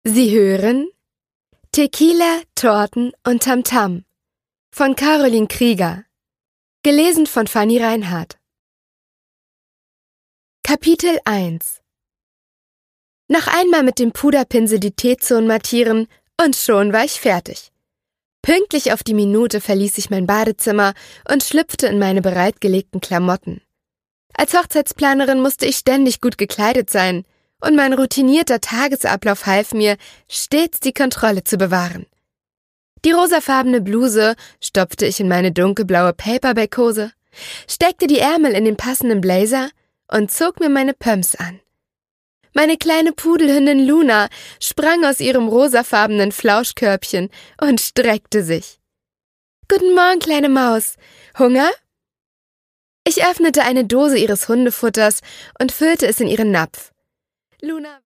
Sie hören Tequila, Torten und Tamtam von Caroline Krieger, gelesen von Fanny Reinhardt. Kapitel 1. Noch einmal mit dem Puderpinsel die Teezonen mattieren und schon war ich fertig. Pünktlich auf die Minute verließ ich mein Badezimmer und schlüpfte in meine bereitgelegten Klamotten. Als Hochzeitsplanerin musste ich ständig gut gekleidet sein, und mein routinierter Tagesablauf half mir, stets die Kontrolle zu bewahren. Die rosafarbene Bluse stopfte ich in meine dunkelblaue Paperback-Hose, steckte die Ärmel in den passenden Blazer und zog mir meine Pumps an. Meine kleine Pudelhündin Luna sprang aus ihrem rosafarbenen Flauschkörbchen und streckte sich. »Guten Morgen, kleine Maus. Hunger?« Ich öffnete eine Dose ihres Hundefutters und füllte es in ihren Napf. Luna